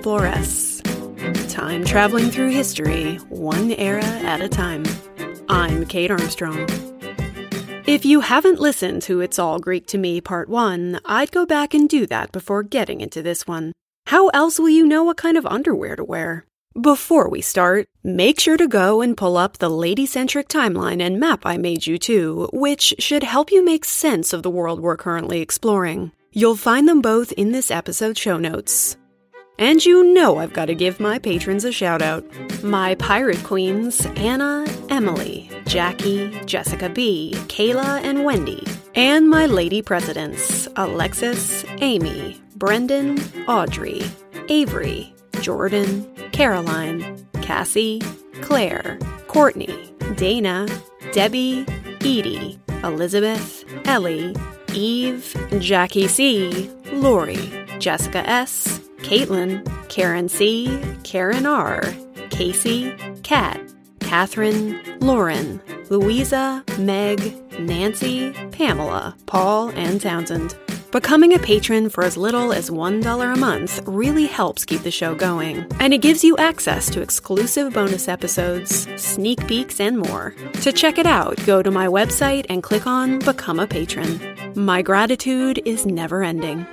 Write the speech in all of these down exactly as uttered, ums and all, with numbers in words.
Exploress. Time traveling through history, one era at a time. I'm Kate Armstrong. If you haven't listened to It's All Greek to Me Part one, I'd go back and do that before getting into this one. How else will you know what kind of underwear to wear? Before we start, make sure to go and pull up the lady-centric timeline and map I made you too, which should help you make sense of the world we're currently exploring. You'll find them both in this episode's show notes. And you know I've got to give my patrons a shout-out. My pirate queens, Anna, Emily, Jackie, Jessica B, Kayla, and Wendy. And my lady presidents, Alexis, Amy, Brendan, Audrey, Avery, Jordan, Caroline, Cassie, Claire, Courtney, Dana, Debbie, Edie, Elizabeth, Ellie, Eve, Jackie C, Lori, Jessica S, Caitlin, Karen C, Karen R, Casey, Kat, Catherine, Lauren, Louisa, Meg, Nancy, Pamela, Paul, and Townsend. Becoming a patron for as little as one dollar a month really helps keep the show going, and it gives you access to exclusive bonus episodes, sneak peeks, and more. To check it out, go to my website and click on Become a Patron. My gratitude is never ending.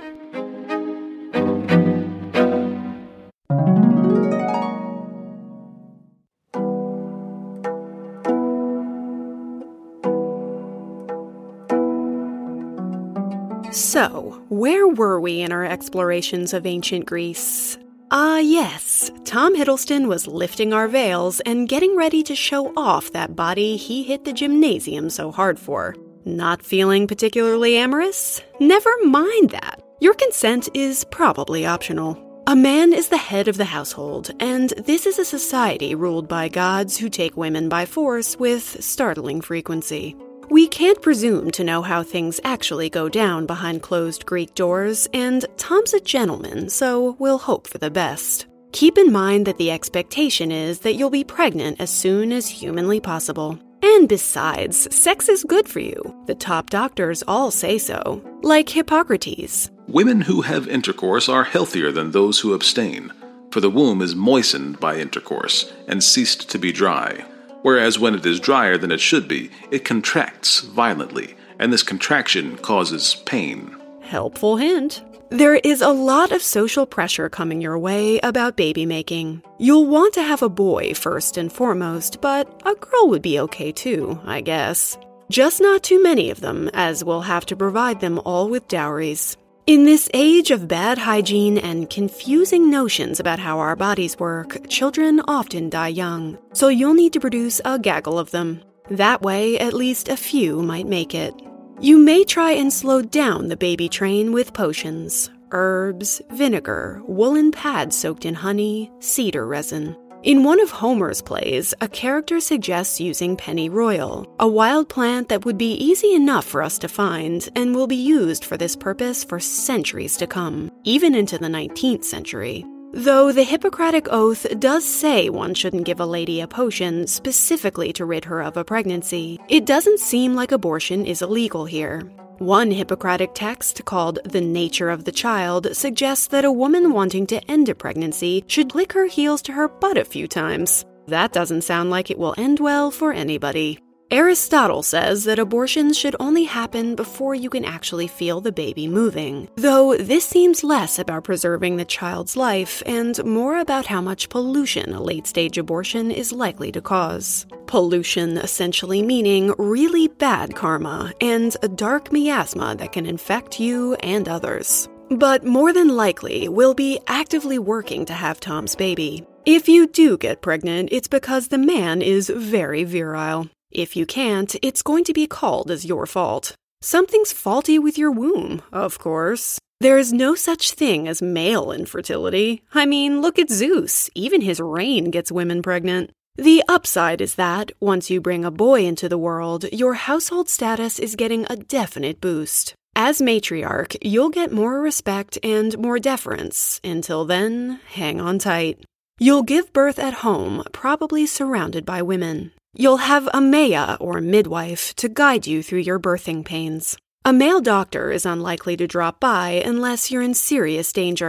So, where were we in our explorations of ancient Greece? Ah, yes, Tom Hiddleston was lifting our veils and getting ready to show off that body he hit the gymnasium so hard for. Not feeling particularly amorous? Never mind that. Your consent is probably optional. A man is the head of the household, and this is a society ruled by gods who take women by force with startling frequency. We can't presume to know how things actually go down behind closed Greek doors, and Tom's a gentleman, so we'll hope for the best. Keep in mind that the expectation is that you'll be pregnant as soon as humanly possible. And besides, sex is good for you. The top doctors all say so. Like Hippocrates. Women who have intercourse are healthier than those who abstain, for the womb is moistened by intercourse and ceased to be dry. Whereas when it is drier than it should be, it contracts violently, and this contraction causes pain. Helpful hint. There is a lot of social pressure coming your way about baby making. You'll want to have a boy first and foremost, but a girl would be okay too, I guess. Just not too many of them, as we'll have to provide them all with dowries. In this age of bad hygiene and confusing notions about how our bodies work, children often die young, so you'll need to produce a gaggle of them. That way, at least a few might make it. You may try and slow down the baby train with potions, herbs, vinegar, woolen pads soaked in honey, cedar resin. In one of Homer's plays, a character suggests using pennyroyal, a wild plant that would be easy enough for us to find and will be used for this purpose for centuries to come, even into the nineteenth century. Though the Hippocratic Oath does say one shouldn't give a lady a potion specifically to rid her of a pregnancy, it doesn't seem like abortion is illegal here. One Hippocratic text, called The Nature of the Child, suggests that a woman wanting to end a pregnancy should lick her heels to her butt a few times. That doesn't sound like it will end well for anybody. Aristotle says that abortions should only happen before you can actually feel the baby moving, though this seems less about preserving the child's life and more about how much pollution a late-stage abortion is likely to cause. Pollution essentially meaning really bad karma and a dark miasma that can infect you and others. But more than likely, we'll be actively working to have Tom's baby. If you do get pregnant, it's because the man is very virile. If you can't, it's going to be called as your fault. Something's faulty with your womb, of course. There is no such thing as male infertility. I mean, look at Zeus. Even his rain gets women pregnant. The upside is that, once you bring a boy into the world, your household status is getting a definite boost. As matriarch, you'll get more respect and more deference. Until then, hang on tight. You'll give birth at home, probably surrounded by women. You'll have a Maya, or midwife, to guide you through your birthing pains. A male doctor is unlikely to drop by unless you're in serious danger.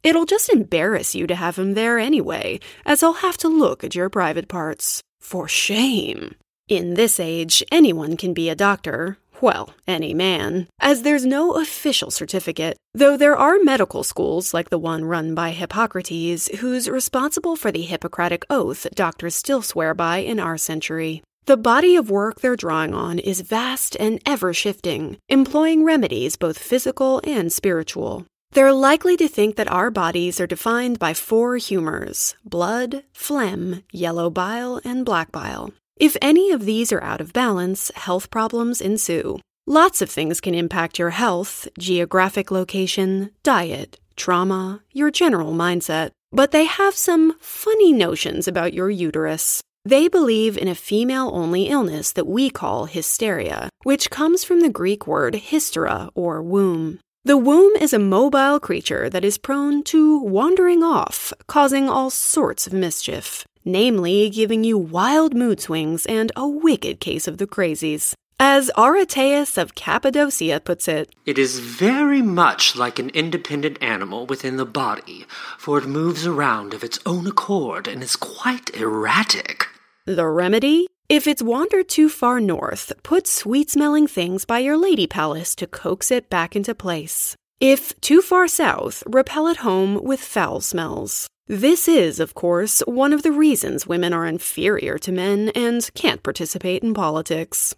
It'll just embarrass you to have him there anyway, as he'll have to look at your private parts. For shame. In this age, anyone can be a doctor. Well, any man, as there's no official certificate, though there are medical schools like the one run by Hippocrates, who's responsible for the Hippocratic Oath doctors still swear by in our century. The body of work they're drawing on is vast and ever-shifting, employing remedies both physical and spiritual. They're likely to think that our bodies are defined by four humors: blood, phlegm, yellow bile, and black bile. If any of these are out of balance, health problems ensue. Lots of things can impact your health: geographic location, diet, trauma, your general mindset. But they have some funny notions about your uterus. They believe in a female-only illness that we call hysteria, which comes from the Greek word hystera, or womb. The womb is a mobile creature that is prone to wandering off, causing all sorts of mischief, namely giving you wild mood swings and a wicked case of the crazies. As Arateus of Cappadocia puts it, "It is very much like an independent animal within the body, for it moves around of its own accord and is quite erratic." The remedy? If it's wandered too far north, put sweet-smelling things by your lady palace to coax it back into place. If too far south, repel it home with foul smells. This is, of course, one of the reasons women are inferior to men and can't participate in politics.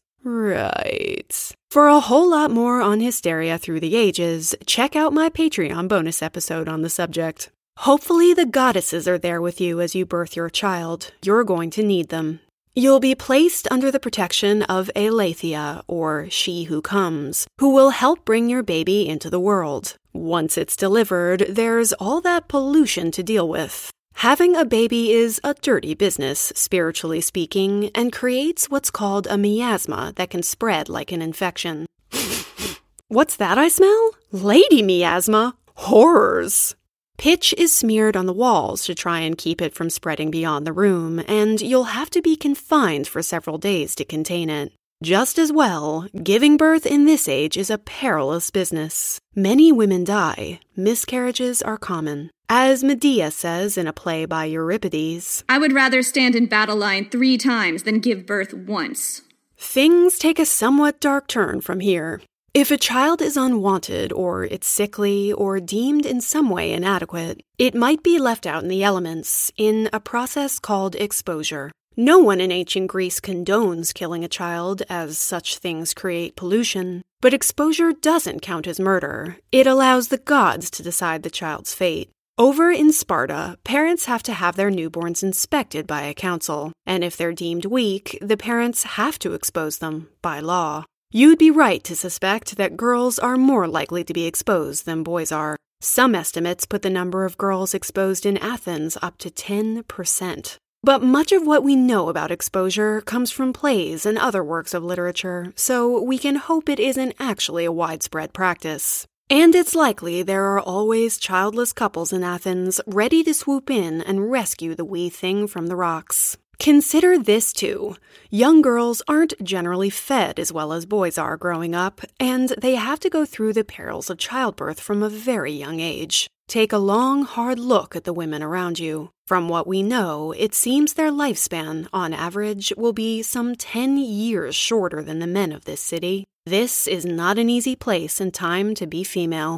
Right. For a whole lot more on hysteria through the ages, check out my Patreon bonus episode on the subject. Hopefully the goddesses are there with you as you birth your child. You're going to need them. You'll be placed under the protection of Aletheia, or She Who Comes, who will help bring your baby into the world. Once it's delivered, there's all that pollution to deal with. Having a baby is a dirty business, spiritually speaking, and creates what's called a miasma that can spread like an infection. What's that I smell? Lady miasma? Horrors! Pitch is smeared on the walls to try and keep it from spreading beyond the room, and you'll have to be confined for several days to contain it. Just as well, giving birth in this age is a perilous business. Many women die. Miscarriages are common. As Medea says in a play by Euripides, "I would rather stand in battle line three times than give birth once." Things take a somewhat dark turn from here. If a child is unwanted, or it's sickly, or deemed in some way inadequate, it might be left out in the elements, in a process called exposure. No one in ancient Greece condones killing a child, as such things create pollution. But exposure doesn't count as murder. It allows the gods to decide the child's fate. Over in Sparta, parents have to have their newborns inspected by a council, and if they're deemed weak, the parents have to expose them, by law. You'd be right to suspect that girls are more likely to be exposed than boys are. Some estimates put the number of girls exposed in Athens up to ten percent. But much of what we know about exposure comes from plays and other works of literature, so we can hope it isn't actually a widespread practice. And it's likely there are always childless couples in Athens ready to swoop in and rescue the wee thing from the rocks. Consider this, too. Young girls aren't generally fed as well as boys are growing up, and they have to go through the perils of childbirth from a very young age. Take a long, hard look at the women around you. From what we know, it seems their lifespan, on average, will be some ten years shorter than the men of this city. This is not an easy place and time to be female.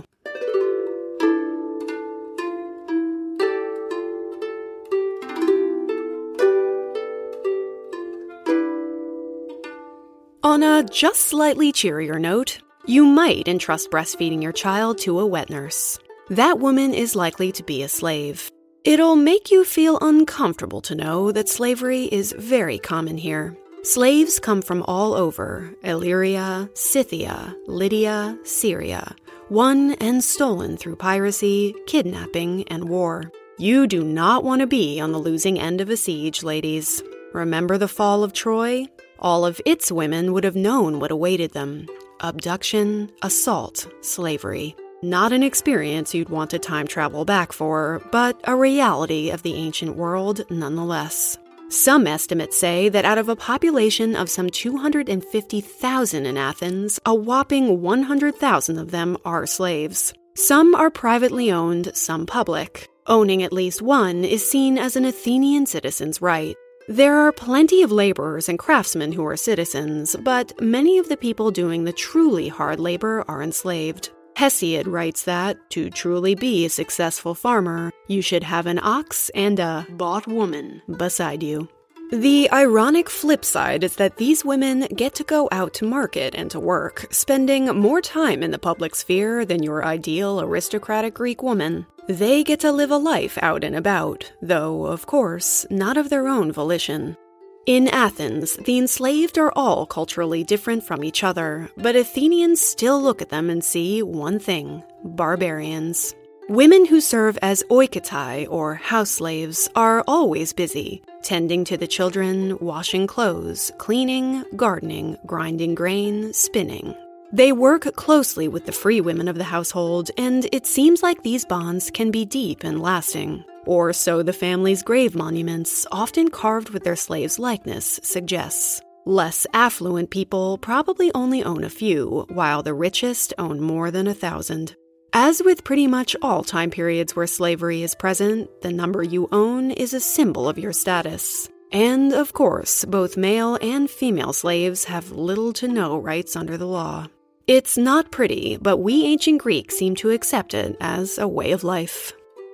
On a just slightly cheerier note, you might entrust breastfeeding your child to a wet nurse. That woman is likely to be a slave. It'll make you feel uncomfortable to know that slavery is very common here. Slaves come from all over: Illyria, Scythia, Lydia, Syria, won and stolen through piracy, kidnapping, and war. You do not want to be on the losing end of a siege, ladies. Remember the fall of Troy? All of its women would have known what awaited them: abduction, assault, slavery. Not an experience you'd want to time travel back for, but a reality of the ancient world nonetheless. Some estimates say that out of a population of some two hundred fifty thousand in Athens, a whopping one hundred thousand of them are slaves. Some are privately owned, some public. Owning at least one is seen as an Athenian citizen's right. There are plenty of laborers and craftsmen who are citizens, but many of the people doing the truly hard labor are enslaved. Hesiod writes that, to truly be a successful farmer, you should have an ox and a bought woman beside you. The ironic flip side is that these women get to go out to market and to work, spending more time in the public sphere than your ideal aristocratic Greek woman. They get to live a life out and about, though, of course, not of their own volition. In Athens, the enslaved are all culturally different from each other, but Athenians still look at them and see one thing: barbarians. Women who serve as oikotai, or house slaves, are always busy, tending to the children, washing clothes, cleaning, gardening, grinding grain, spinning. They work closely with the free women of the household, and it seems like these bonds can be deep and lasting. Or so the family's grave monuments, often carved with their slaves' likeness, suggests. Less affluent people probably only own a few, while the richest own more than a thousand. As with pretty much all time periods where slavery is present, the number you own is a symbol of your status. And, of course, both male and female slaves have little to no rights under the law. It's not pretty, but we ancient Greeks seem to accept it as a way of life.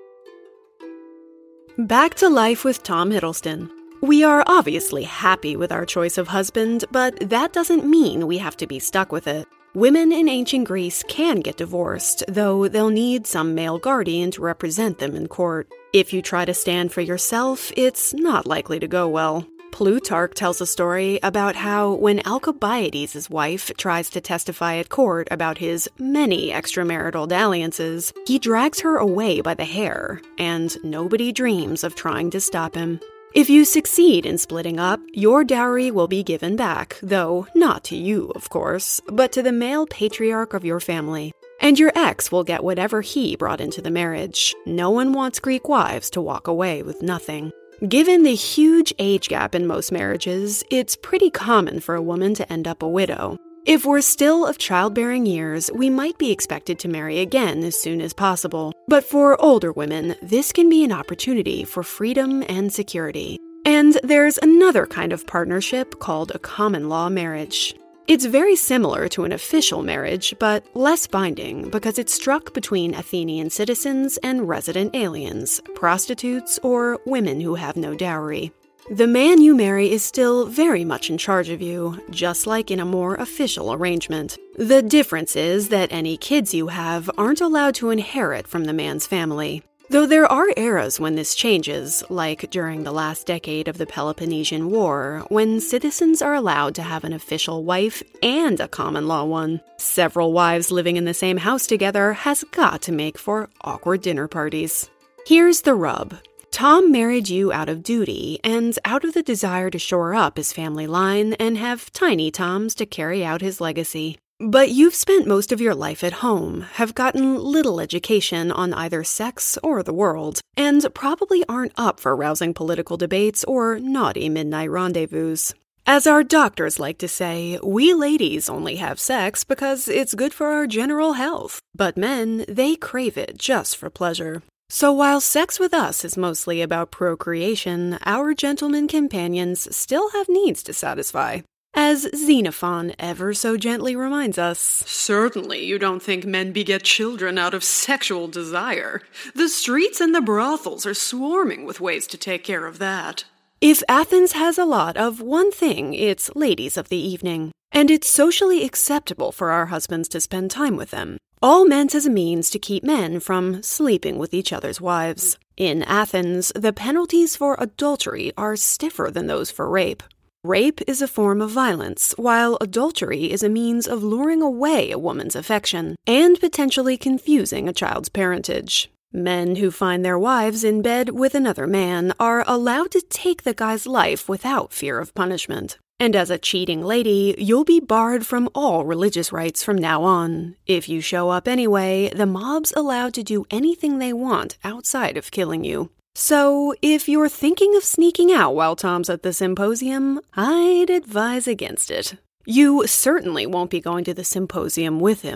Back to life with Tom Hiddleston. We are obviously happy with our choice of husband, but that doesn't mean we have to be stuck with it. Women in ancient Greece can get divorced, though they'll need some male guardian to represent them in court. If you try to stand for yourself, it's not likely to go well. Plutarch tells a story about how when Alcibiades' wife tries to testify at court about his many extramarital dalliances, he drags her away by the hair, and nobody dreams of trying to stop him. If you succeed in splitting up, your dowry will be given back, though not to you, of course, but to the male patriarch of your family. And your ex will get whatever he brought into the marriage. No one wants Greek wives to walk away with nothing. Given the huge age gap in most marriages, it's pretty common for a woman to end up a widow. If we're still of childbearing years, we might be expected to marry again as soon as possible. But for older women, this can be an opportunity for freedom and security. And there's another kind of partnership called a common law marriage. It's very similar to an official marriage, but less binding because it's struck between Athenian citizens and resident aliens, prostitutes, or women who have no dowry. The man you marry is still very much in charge of you, just like in a more official arrangement. The difference is that any kids you have aren't allowed to inherit from the man's family. Though there are eras when this changes, like during the last decade of the Peloponnesian War, when citizens are allowed to have an official wife and a common law one. Several wives living in the same house together has got to make for awkward dinner parties. Here's the rub. Tom married you out of duty and out of the desire to shore up his family line and have tiny Toms to carry out his legacy. But you've spent most of your life at home, have gotten little education on either sex or the world, and probably aren't up for rousing political debates or naughty midnight rendezvous. As our doctors like to say, we ladies only have sex because it's good for our general health, but men, they crave it just for pleasure. So while sex with us is mostly about procreation, our gentlemen companions still have needs to satisfy. As Xenophon ever so gently reminds us, certainly you don't think men beget children out of sexual desire. The streets and the brothels are swarming with ways to take care of that. If Athens has a lot of one thing, it's ladies of the evening, and it's socially acceptable for our husbands to spend time with them. All meant as a means to keep men from sleeping with each other's wives. In Athens, the penalties for adultery are stiffer than those for rape. Rape is a form of violence, while adultery is a means of luring away a woman's affection and potentially confusing a child's parentage. Men who find their wives in bed with another man are allowed to take the guy's life without fear of punishment. And as a cheating lady, you'll be barred from all religious rites from now on. If you show up anyway, the mob's allowed to do anything they want outside of killing you. So, if you're thinking of sneaking out while Tom's at the symposium, I'd advise against it. You certainly won't be going to the symposium with him.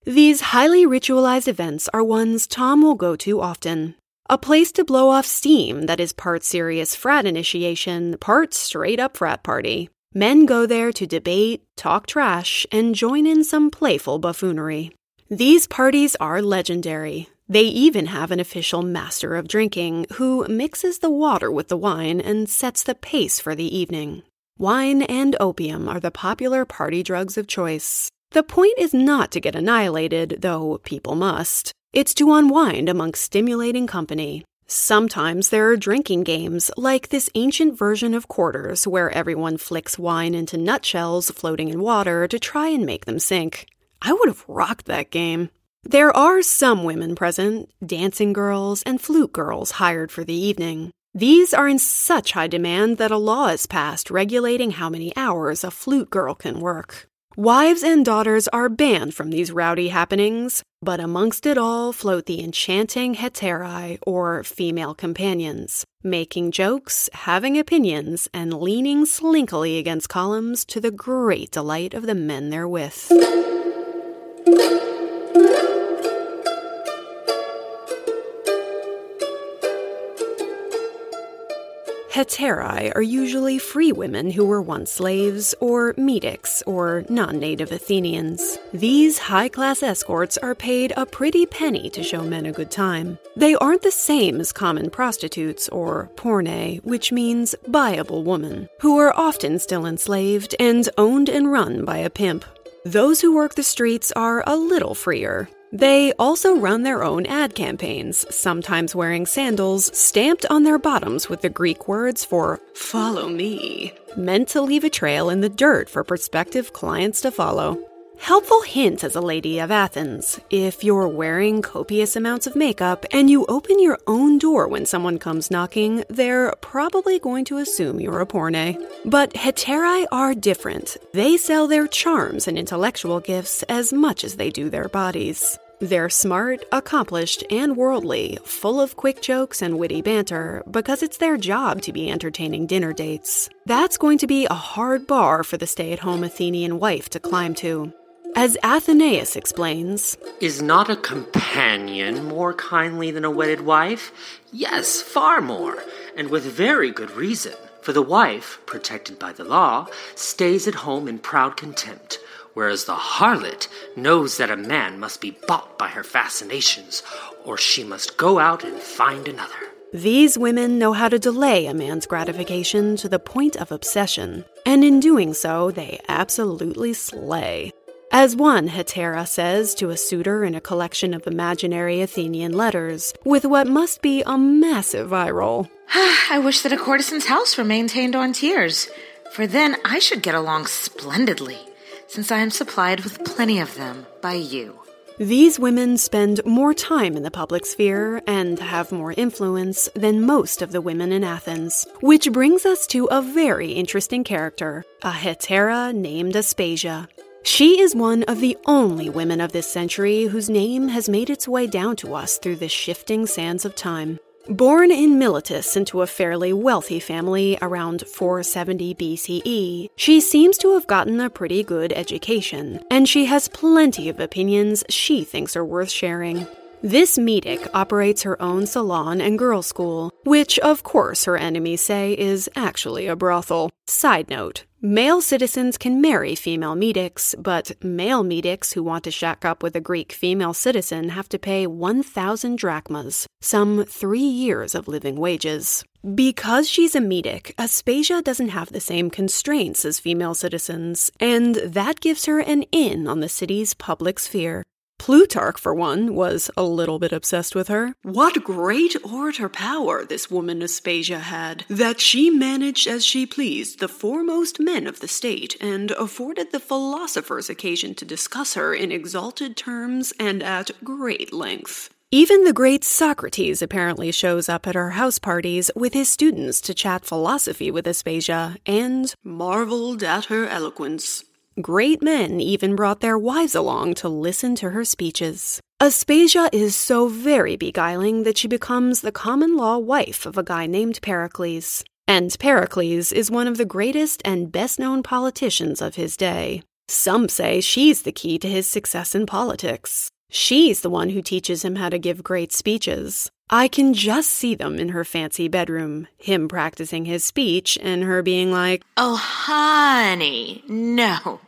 These highly ritualized events are ones Tom will go to often. A place to blow off steam that is part serious frat initiation, part straight-up frat party. Men go there to debate, talk trash, and join in some playful buffoonery. These parties are legendary. They even have an official master of drinking who mixes the water with the wine and sets the pace for the evening. Wine and opium are the popular party drugs of choice. The point is not to get annihilated, though people must. It's to unwind amongst stimulating company. Sometimes there are drinking games, like this ancient version of quarters where everyone flicks wine into nutshells floating in water to try and make them sink. I would have rocked that game. There are some women present, dancing girls and flute girls hired for the evening. These are in such high demand that a law is passed regulating how many hours a flute girl can work. Wives and daughters are banned from these rowdy happenings, but amongst it all float the enchanting heterae, or female companions, making jokes, having opinions, and leaning slinkily against columns to the great delight of the men they're with. Heterae are usually free women who were once slaves, or metics, or non-native Athenians. These high-class escorts are paid a pretty penny to show men a good time. They aren't the same as common prostitutes, or porne, which means buyable woman, who are often still enslaved and owned and run by a pimp. Those who work the streets are a little freer. They also run their own ad campaigns, sometimes wearing sandals stamped on their bottoms with the Greek words for "follow me," meant to leave a trail in the dirt for prospective clients to follow. Helpful hint as a lady of Athens: if you're wearing copious amounts of makeup and you open your own door when someone comes knocking, they're probably going to assume you're a porne. But heterae are different. They sell their charms and intellectual gifts as much as they do their bodies. They're smart, accomplished, and worldly, full of quick jokes and witty banter, because it's their job to be entertaining dinner dates. That's going to be a hard bar for the stay-at-home Athenian wife to climb to. As Athenaeus explains, "Is not a companion more kindly than a wedded wife? Yes, far more, and with very good reason. For the wife, protected by the law, stays at home in proud contempt, whereas the harlot knows that a man must be bought by her fascinations, or she must go out and find another." These women know how to delay a man's gratification to the point of obsession, and in doing so, they absolutely slay. As one hetera says to a suitor in a collection of imaginary Athenian letters, with what must be a massive eye roll. "I wish that a courtesan's house were maintained on tiers, for then I should get along splendidly, since I am supplied with plenty of them by you." These women spend more time in the public sphere and have more influence than most of the women in Athens, which brings us to a very interesting character, a hetera named Aspasia. She is one of the only women of this century whose name has made its way down to us through the shifting sands of time. Born in Miletus into a fairly wealthy family around four seventy B C E, she seems to have gotten a pretty good education, and she has plenty of opinions she thinks are worth sharing. This metic operates her own salon and girls' school, which, of course, her enemies say is actually a brothel. Side note, male citizens can marry female metics, but male metics who want to shack up with a Greek female citizen have to pay one thousand drachmas, some three years of living wages. Because she's a metic, Aspasia doesn't have the same constraints as female citizens, and that gives her an in on the city's public sphere. Plutarch, for one, was a little bit obsessed with her. What great orator power this woman Aspasia had, that she managed as she pleased the foremost men of the state, and afforded the philosophers occasion to discuss her in exalted terms and at great length. Even the great Socrates apparently shows up at her house parties with his students to chat philosophy with Aspasia, and marveled at her eloquence. Great men even brought their wives along to listen to her speeches. Aspasia is so very beguiling that she becomes the common-law wife of a guy named Pericles. And Pericles is one of the greatest and best-known politicians of his day. Some say she's the key to his success in politics. She's the one who teaches him how to give great speeches. I can just see them in her fancy bedroom, him practicing his speech and her being like, "Oh, honey, no.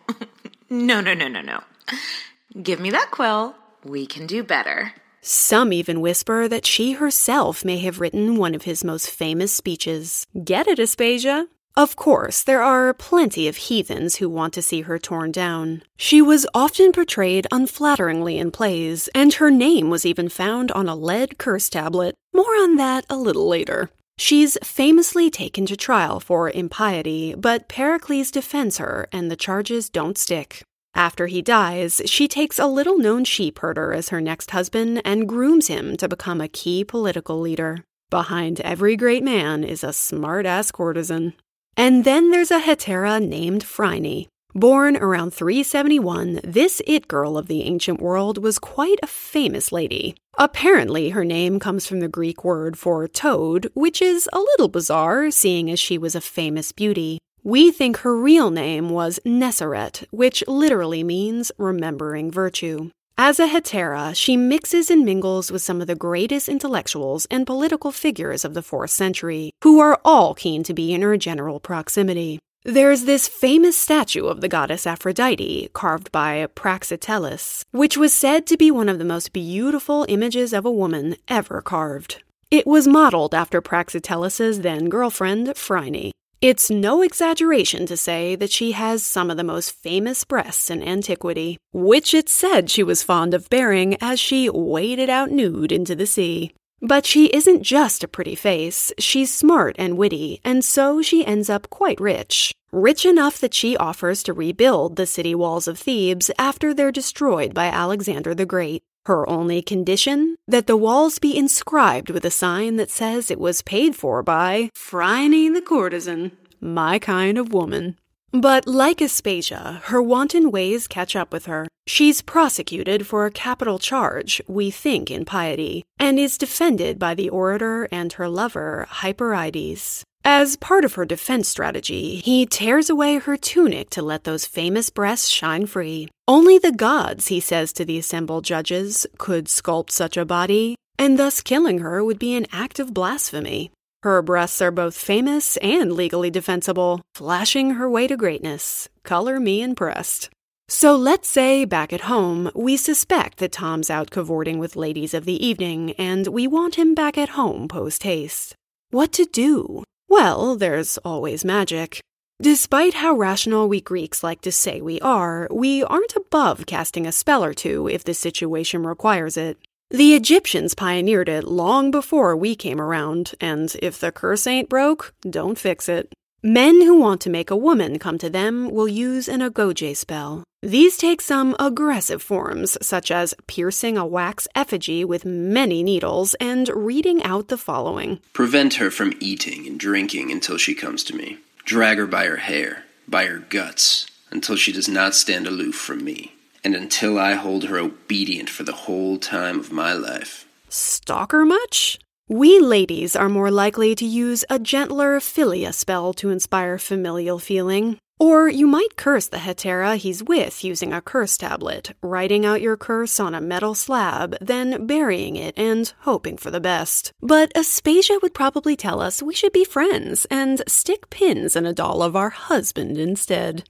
no, no, no, no, no. Give me that quill. We can do better." Some even whisper that she herself may have written one of his most famous speeches. Get it, Aspasia? Of course, there are plenty of heathens who want to see her torn down. She was often portrayed unflatteringly in plays, and her name was even found on a lead curse tablet. More on that a little later. She's famously taken to trial for impiety, but Pericles defends her and the charges don't stick. After he dies, she takes a little-known sheep herder as her next husband and grooms him to become a key political leader. Behind every great man is a smart-ass courtesan. And then there's a hetera named Phryne. Born around three seventy-one, this it-girl of the ancient world was quite a famous lady. Apparently, her name comes from the Greek word for toad, which is a little bizarre, seeing as she was a famous beauty. We think her real name was Nesseret, which literally means remembering virtue. As a hetera, she mixes and mingles with some of the greatest intellectuals and political figures of the fourth century, who are all keen to be in her general proximity. There's this famous statue of the goddess Aphrodite, carved by Praxiteles, which was said to be one of the most beautiful images of a woman ever carved. It was modeled after Praxiteles' then-girlfriend, Phryne. It's no exaggeration to say that she has some of the most famous breasts in antiquity, which it's said she was fond of bearing as she waded out nude into the sea. But she isn't just a pretty face, she's smart and witty, and so she ends up quite rich. Rich enough that she offers to rebuild the city walls of Thebes after they're destroyed by Alexander the Great. Her only condition? That the walls be inscribed with a sign that says it was paid for by Phryne the courtesan, my kind of woman. But like Aspasia, her wanton ways catch up with her. She's prosecuted for a capital charge, we think impiety, and is defended by the orator and her lover, Hyperides. As part of her defense strategy, he tears away her tunic to let those famous breasts shine free. Only the gods, he says to the assembled judges, could sculpt such a body, and thus killing her would be an act of blasphemy. Her breasts are both famous and legally defensible, flashing her way to greatness. Color me impressed. So let's say, back at home, we suspect that Tom's out cavorting with ladies of the evening, and we want him back at home post-haste. What to do? Well, there's always magic. Despite how rational we Greeks like to say we are, we aren't above casting a spell or two if the situation requires it. The Egyptians pioneered it long before we came around, and if the curse ain't broke, don't fix it. Men who want to make a woman come to them will use an agoge spell. These take some aggressive forms, such as piercing a wax effigy with many needles and reading out the following. Prevent her from eating and drinking until she comes to me. Drag her by her hair, by her guts, until she does not stand aloof from me, and until I hold her obedient for the whole time of my life. Stalker much? We ladies are more likely to use a gentler philia spell to inspire familial feeling. Or you might curse the hetera he's with using a curse tablet, writing out your curse on a metal slab, then burying it and hoping for the best. But Aspasia would probably tell us we should be friends and stick pins in a doll of our husband instead.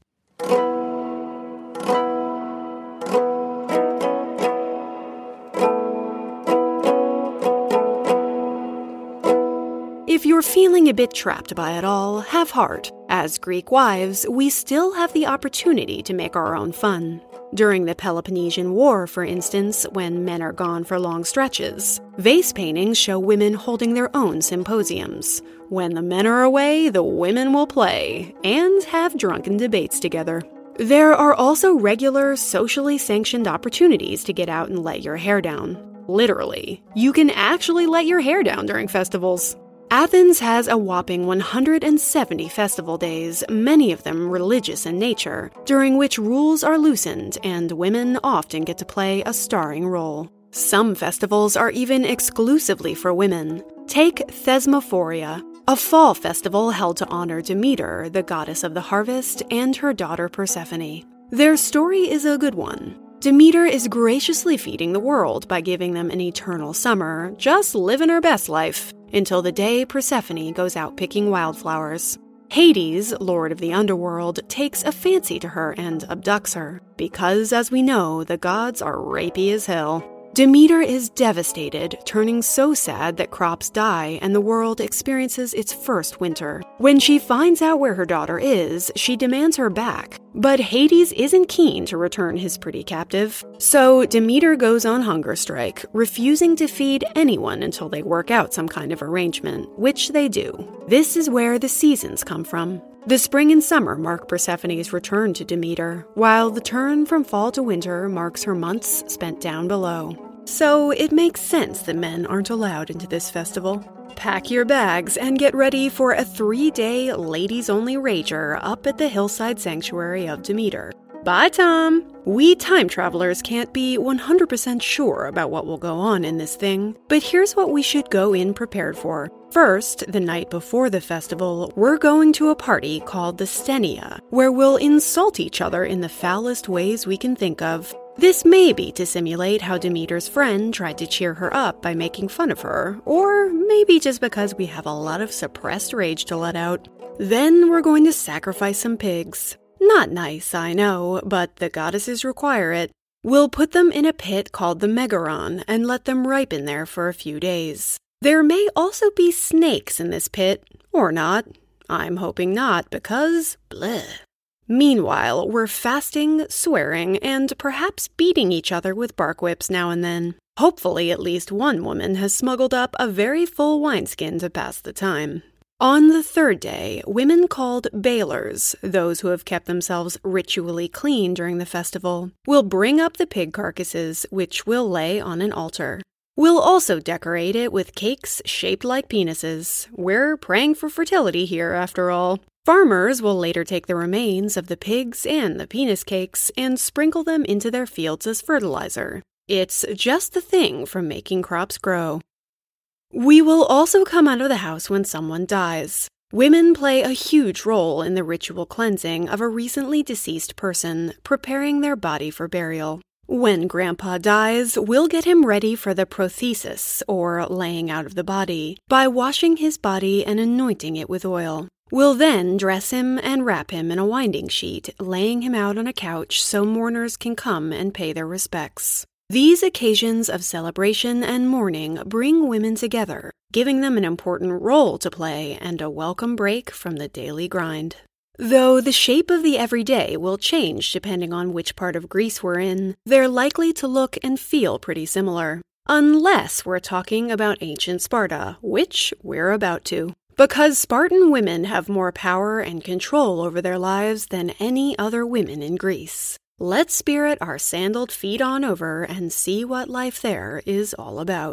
If you're feeling a bit trapped by it all, have heart. As Greek wives, we still have the opportunity to make our own fun. During the Peloponnesian War, for instance, when men are gone for long stretches, vase paintings show women holding their own symposiums. When the men are away, the women will play, and have drunken debates together. There are also regular, socially sanctioned opportunities to get out and let your hair down. Literally. You can actually let your hair down during festivals. Athens has a whopping one hundred seventy festival days, many of them religious in nature, during which rules are loosened and women often get to play a starring role. Some festivals are even exclusively for women. Take Thesmophoria, a fall festival held to honor Demeter, the goddess of the harvest, and her daughter Persephone. Their story is a good one. Demeter is graciously feeding the world by giving them an eternal summer, just living her best life, until the day Persephone goes out picking wildflowers. Hades, lord of the underworld, takes a fancy to her and abducts her, because, as we know, the gods are rapey as hell. Demeter is devastated, turning so sad that crops die and the world experiences its first winter. When she finds out where her daughter is, she demands her back. But Hades isn't keen to return his pretty captive. So Demeter goes on hunger strike, refusing to feed anyone until they work out some kind of arrangement, which they do. This is where the seasons come from. The spring and summer mark Persephone's return to Demeter, while the turn from fall to winter marks her months spent down below. So it makes sense that men aren't allowed into this festival. Pack your bags and get ready for a three-day ladies-only rager up at the hillside sanctuary of Demeter. Bye, Tom! We time travelers can't be one hundred percent sure about what will go on in this thing, but here's what we should go in prepared for. First, the night before the festival, we're going to a party called the Stenia, where we'll insult each other in the foulest ways we can think of. This may be to simulate how Demeter's friend tried to cheer her up by making fun of her, or maybe just because we have a lot of suppressed rage to let out. Then we're going to sacrifice some pigs. Not nice, I know, but the goddesses require it. We'll put them in a pit called the Megaron and let them ripen there for a few days. There may also be snakes in this pit, or not. I'm hoping not, because bleh. Meanwhile, we're fasting, swearing, and perhaps beating each other with bark whips now and then. Hopefully at least one woman has smuggled up a very full wineskin to pass the time. On the third day, women called bailers, those who have kept themselves ritually clean during the festival, will bring up the pig carcasses, which we'll lay on an altar. We'll also decorate it with cakes shaped like penises. We're praying for fertility here, after all. Farmers will later take the remains of the pigs and the penis cakes and sprinkle them into their fields as fertilizer. It's just the thing for making crops grow. We will also come out of the house when someone dies. Women play a huge role in the ritual cleansing of a recently deceased person, preparing their body for burial. When Grandpa dies, we'll get him ready for the prothesis, or laying out of the body, by washing his body and anointing it with oil. We'll then dress him and wrap him in a winding sheet, laying him out on a couch so mourners can come and pay their respects. These occasions of celebration and mourning bring women together, giving them an important role to play and a welcome break from the daily grind. Though the shape of the everyday will change depending on which part of Greece we're in, they're likely to look and feel pretty similar. Unless we're talking about ancient Sparta, which we're about to. Because Spartan women have more power and control over their lives than any other women in Greece. Let's spirit our sandaled feet on over and see what life there is all about.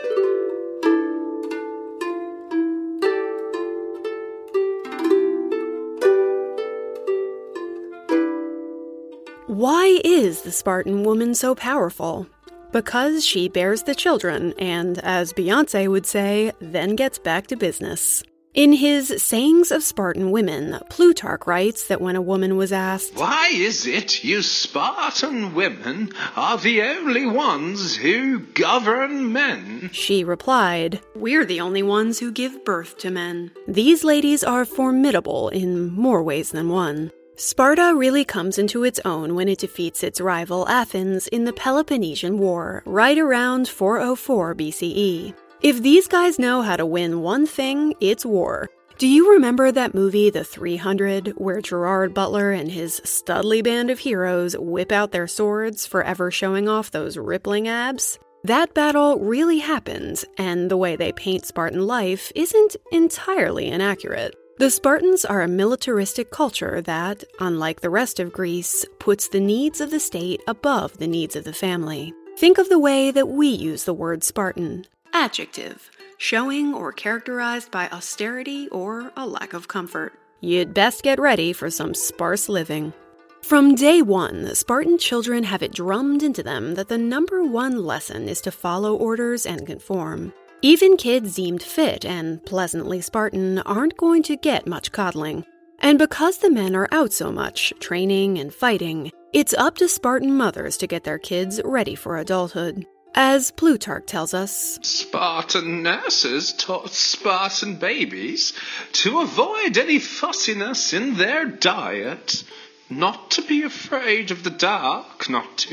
Why is the Spartan woman so powerful? Because she bears the children and, as Beyoncé would say, then gets back to business. In his Sayings of Spartan Women, Plutarch writes that when a woman was asked, "Why is it you Spartan women are the only ones who govern men?" she replied, "We're the only ones who give birth to men." These ladies are formidable in more ways than one. Sparta really comes into its own when it defeats its rival Athens in the Peloponnesian War, right around four oh four B C E. If these guys know how to win one thing, it's war. Do you remember that movie The three hundred, where Gerard Butler and his studly band of heroes whip out their swords, forever showing off those rippling abs? That battle really happened, and the way they paint Spartan life isn't entirely inaccurate. The Spartans are a militaristic culture that, unlike the rest of Greece, puts the needs of the state above the needs of the family. Think of the way that we use the word Spartan. Adjective, showing or characterized by austerity or a lack of comfort. You'd best get ready for some sparse living. From day one, Spartan children have it drummed into them that the number one lesson is to follow orders and conform. Even kids deemed fit and pleasantly Spartan aren't going to get much coddling. And because the men are out so much, training and fighting, It's up to Spartan mothers to get their kids ready for adulthood. As Plutarch tells us, Spartan nurses taught Spartan babies to avoid any fussiness in their diet, not to be afraid of the dark, not to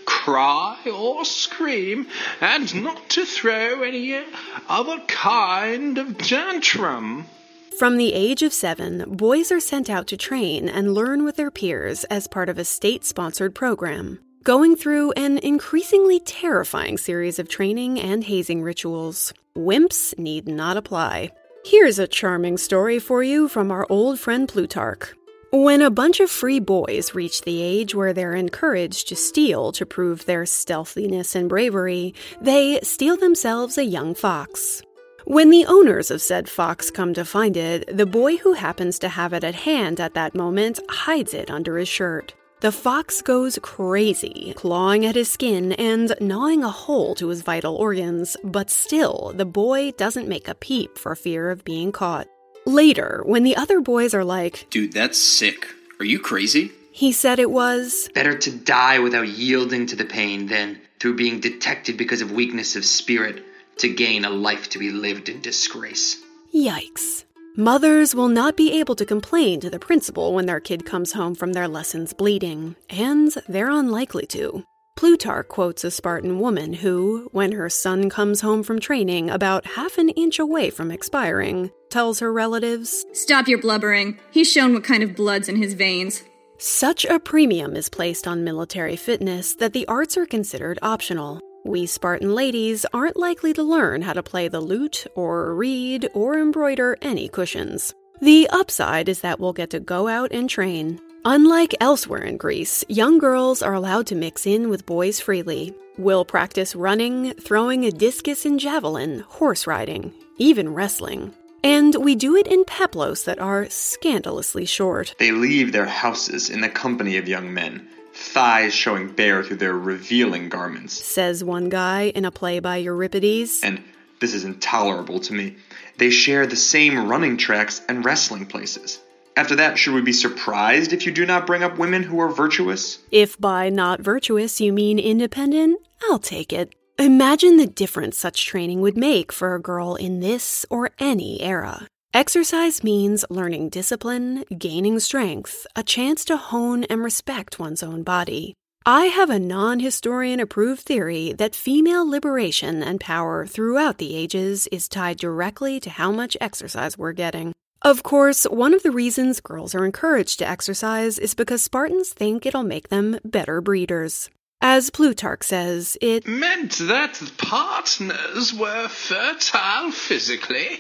cry or scream, and not to throw any other kind of tantrum. From the age of seven, boys are sent out to train and learn with their peers as part of a state-sponsored program, going through an increasingly terrifying series of training and hazing rituals. Wimps need not apply. Here's a charming story for you from our old friend Plutarch. When a bunch of free boys reach the age where they're encouraged to steal to prove their stealthiness and bravery, they steal themselves a young fox. When the owners of said fox come to find it, the boy who happens to have it at hand at that moment hides it under his shirt. The fox goes crazy, clawing at his skin and gnawing a hole to his vital organs, but still, the boy doesn't make a peep for fear of being caught. Later, when the other boys are like, "Dude, that's sick. Are you crazy?" he said it was better to die without yielding to the pain than, through being detected because of weakness of spirit, to gain a life to be lived in disgrace. Yikes. Mothers will not be able to complain to the principal when their kid comes home from their lessons bleeding, and they're unlikely to. Plutarch quotes a Spartan woman who, when her son comes home from training about half an inch away from expiring, tells her relatives, "Stop your blubbering. He's shown what kind of blood's in his veins." Such a premium is placed on military fitness that the arts are considered optional. We Spartan ladies aren't likely to learn how to play the lute, or read, or embroider any cushions. The upside is that we'll get to go out and train. Unlike elsewhere in Greece, young girls are allowed to mix in with boys freely. We'll practice running, throwing a discus and javelin, horse riding, even wrestling. And we do it in peplos that are scandalously short. They leave their houses in the company of young men, thighs showing bare through their revealing garments, says one guy in a play by Euripides. And this is intolerable to me. They share the same running tracks and wrestling places. After that, should we be surprised if you do not bring up women who are virtuous? If by not virtuous you mean independent, I'll take it. Imagine the difference such training would make for a girl in this or any era. Exercise means learning discipline, gaining strength, a chance to hone and respect one's own body. I have a non-historian-approved theory that female liberation and power throughout the ages is tied directly to how much exercise we're getting. Of course, one of the reasons girls are encouraged to exercise is because Spartans think it'll make them better breeders. As Plutarch says, it meant that the partners were fertile physically,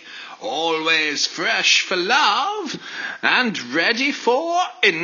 always fresh for love, and ready for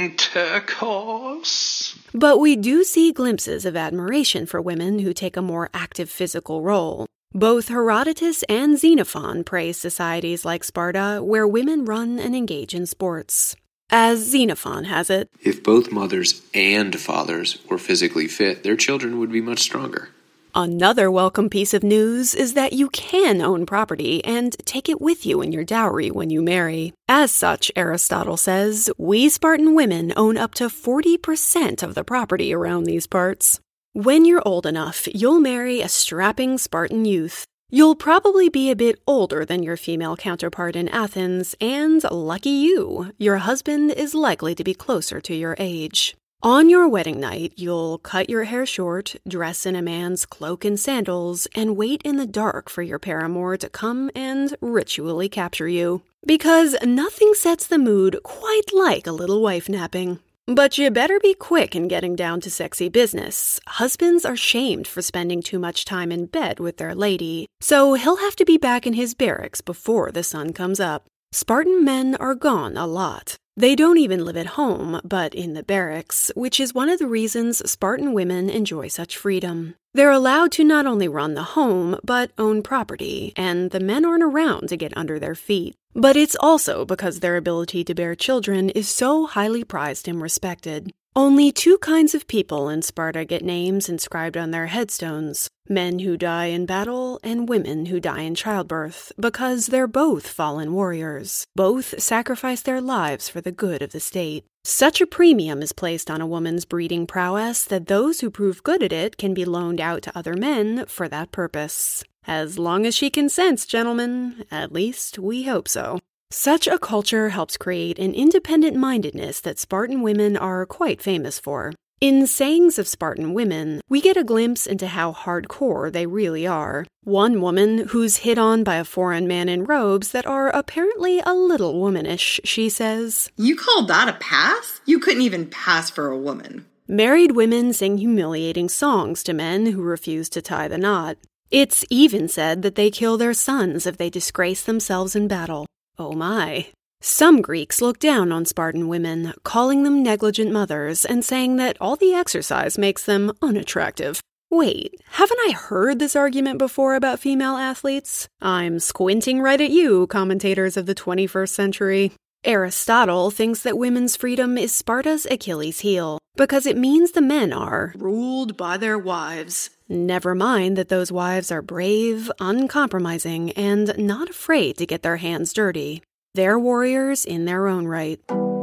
intercourse. But we do see glimpses of admiration for women who take a more active physical role. Both Herodotus and Xenophon praise societies like Sparta, where women run and engage in sports. As Xenophon has it, if both mothers and fathers were physically fit, their children would be much stronger. Another welcome piece of news is that you can own property and take it with you in your dowry when you marry. As such, Aristotle says, we Spartan women own up to forty percent of the property around these parts. When you're old enough, you'll marry a strapping Spartan youth. You'll probably be a bit older than your female counterpart in Athens, and lucky you, your husband is likely to be closer to your age. On your wedding night, you'll cut your hair short, dress in a man's cloak and sandals, and wait in the dark for your paramour to come and ritually capture you. Because nothing sets the mood quite like a little wife napping. But you better be quick in getting down to sexy business. Husbands are shamed for spending too much time in bed with their lady, so he'll have to be back in his barracks before the sun comes up. Spartan men are gone a lot. They don't even live at home, but in the barracks, which is one of the reasons Spartan women enjoy such freedom. They're allowed to not only run the home, but own property, and the men aren't around to get under their feet. But it's also because their ability to bear children is so highly prized and respected. Only two kinds of people in Sparta get names inscribed on their headstones: men who die in battle and women who die in childbirth, because they're both fallen warriors. Both sacrifice their lives for the good of the state. Such a premium is placed on a woman's breeding prowess that those who prove good at it can be loaned out to other men for that purpose. As long as she consents, gentlemen. At least, we hope so. Such a culture helps create an independent-mindedness that Spartan women are quite famous for. In Sayings of Spartan Women, we get a glimpse into how hardcore they really are. One woman, who's hit on by a foreign man in robes that are apparently a little womanish, she says, "You call that a pass? You couldn't even pass for a woman." Married women sing humiliating songs to men who refuse to tie the knot. It's even said that they kill their sons if they disgrace themselves in battle. Oh my. Some Greeks look down on Spartan women, calling them negligent mothers and saying that all the exercise makes them unattractive. Wait, haven't I heard this argument before about female athletes? I'm squinting right at you, commentators of the twenty-first century. Aristotle thinks that women's freedom is Sparta's Achilles heel, because it means the men are ruled by their wives. Never mind that those wives are brave, uncompromising, and not afraid to get their hands dirty. They're warriors in their own right.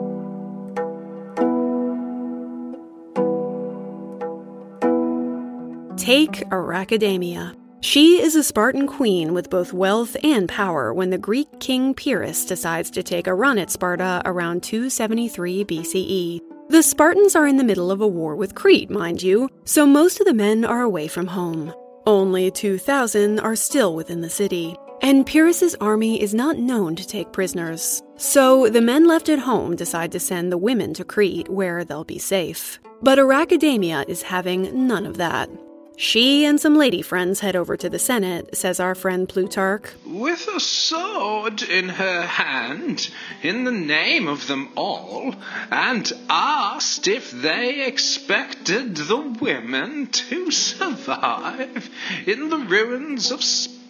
Take Archidamia. She is a Spartan queen with both wealth and power when the Greek king Pyrrhus decides to take a run at Sparta around two seventy-three B C E. The Spartans are in the middle of a war with Crete, mind you, so most of the men are away from home. Only two thousand are still within the city, and Pyrrhus's army is not known to take prisoners. So the men left at home decide to send the women to Crete, where they'll be safe. But Archidamia is having none of that. She and some lady friends head over to the Senate, says our friend Plutarch. With a sword in her hand, in the name of them all, and asked if they expected the women to survive in the ruins of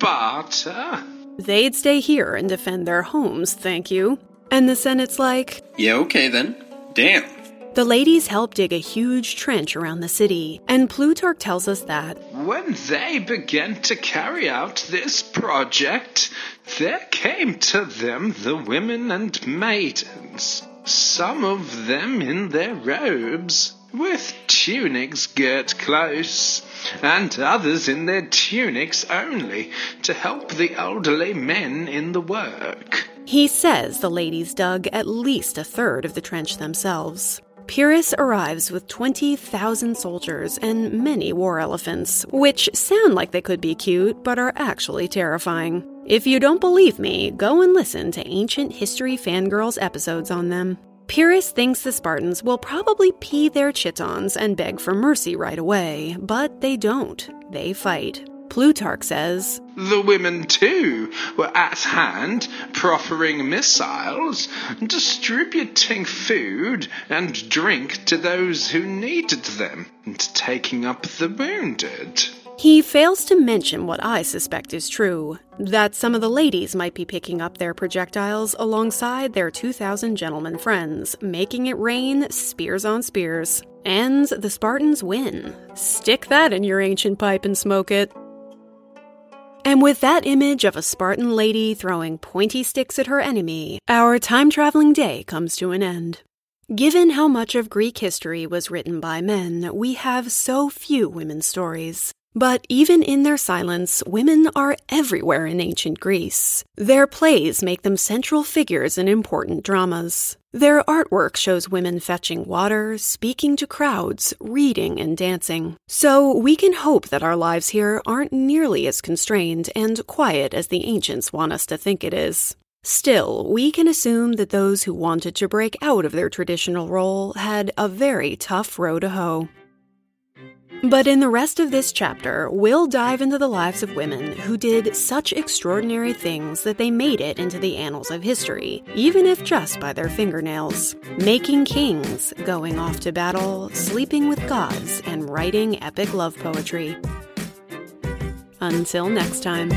Sparta. They'd stay here and defend their homes, thank you. And the Senate's like, yeah, okay then. Damn. The ladies help dig a huge trench around the city, and Plutarch tells us that when they began to carry out this project, there came to them the women and maidens, some of them in their robes, with tunics girt close, and others in their tunics only, to help the elderly men in the work. He says the ladies dug at least a third of the trench themselves. Pyrrhus arrives with twenty thousand soldiers and many war elephants, which sound like they could be cute, but are actually terrifying. If you don't believe me, go and listen to Ancient History Fangirls episodes on them. Pyrrhus thinks the Spartans will probably pee their chitons and beg for mercy right away, but they don't. They fight. Plutarch says, the women, too, were at hand, proffering missiles, distributing food and drink to those who needed them, and taking up the wounded. He fails to mention what I suspect is true, that some of the ladies might be picking up their projectiles alongside their two thousand gentlemen friends, making it rain spears on spears. And the Spartans win. Stick that in your ancient pipe and smoke it. And with that image of a Spartan lady throwing pointy sticks at her enemy, our time-traveling day comes to an end. Given how much of Greek history was written by men, we have so few women's stories. But even in their silence, women are everywhere in ancient Greece. Their plays make them central figures in important dramas. Their artwork shows women fetching water, speaking to crowds, reading and dancing. So we can hope that our lives here aren't nearly as constrained and quiet as the ancients want us to think it is. Still, we can assume that those who wanted to break out of their traditional role had a very tough row to hoe. But in the rest of this chapter, we'll dive into the lives of women who did such extraordinary things that they made it into the annals of history, even if just by their fingernails. Making kings, going off to battle, sleeping with gods, and writing epic love poetry. Until next time.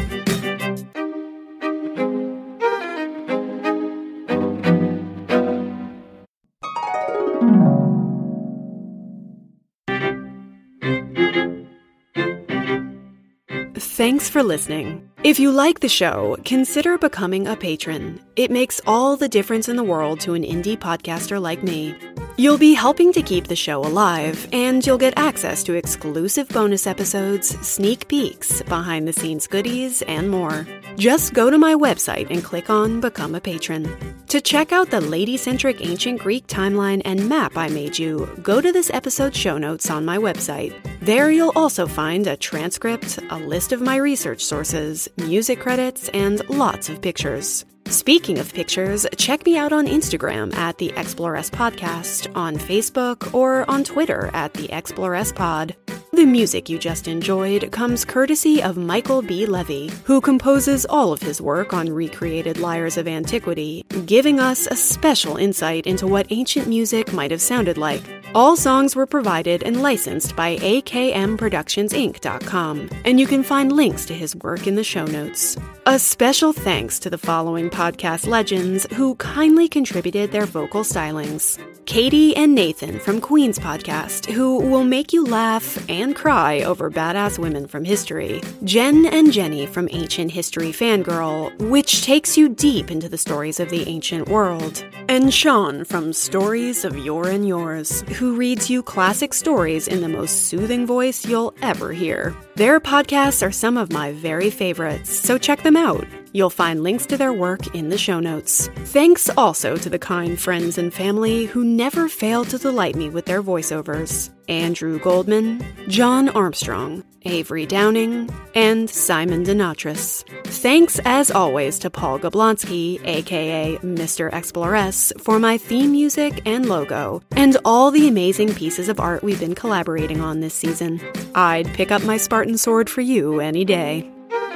Thanks for listening. If you like the show, consider becoming a patron. It makes all the difference in the world to an indie podcaster like me. You'll be helping to keep the show alive, and you'll get access to exclusive bonus episodes, sneak peeks, behind-the-scenes goodies, and more. Just go to my website and click on Become a Patron. To check out the lady-centric ancient Greek timeline and map I made you, go to this episode's show notes on my website. There you'll also find a transcript, a list of my research sources, music credits, and lots of pictures. Speaking of pictures, check me out on Instagram at the Exploress Podcast, on Facebook, or on Twitter at the Exploress Pod. The music you just enjoyed comes courtesy of Michael B. Levy, who composes all of his work on recreated lyres of antiquity, giving us a special insight into what ancient music might have sounded like. All songs were provided and licensed by A K M Productions Inc dot com, and you can find links to his work in the show notes. A special thanks to the following podcast legends who kindly contributed their vocal stylings. Katie and Nathan from Queen's Podcast, who will make you laugh and cry over badass women from history. Jen and Jenny from Ancient History Fangirl, which takes you deep into the stories of the ancient world. And Sean from Stories of Yore and Yours, who reads you classic stories in the most soothing voice you'll ever hear. Their podcasts are some of my very favorites, so check them out. You'll find links to their work in the show notes. Thanks also to the kind friends and family who never fail to delight me with their voiceovers. Andrew Goldman, John Armstrong, Avery Downing, and Simon Denatris. Thanks as always to Paul Gablonsky, aka Mister Exploress, for my theme music and logo, and all the amazing pieces of art we've been collaborating on this season. I'd pick up my Spartan sword for you any day.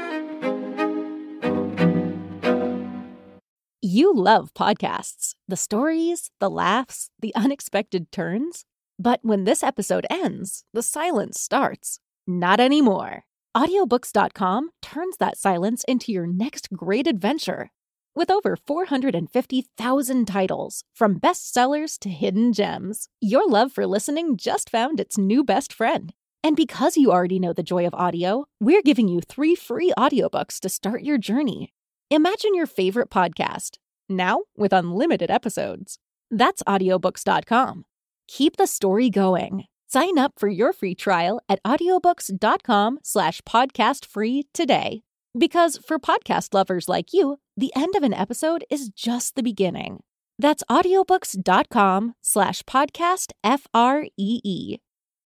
You love podcasts, the stories, the laughs, the unexpected turns. But when this episode ends, the silence starts. Not anymore. Audiobooks dot com turns that silence into your next great adventure. With over four hundred fifty thousand titles, from bestsellers to hidden gems, your love for listening just found its new best friend. And because you already know the joy of audio, we're giving you three free audiobooks to start your journey. Imagine your favorite podcast, now with unlimited episodes. That's audiobooks dot com. Keep the story going. Sign up for your free trial at audiobooks dot com slash podcast free today. Because for podcast lovers like you, the end of an episode is just the beginning. That's audiobooks dot com slash podcast F R E E.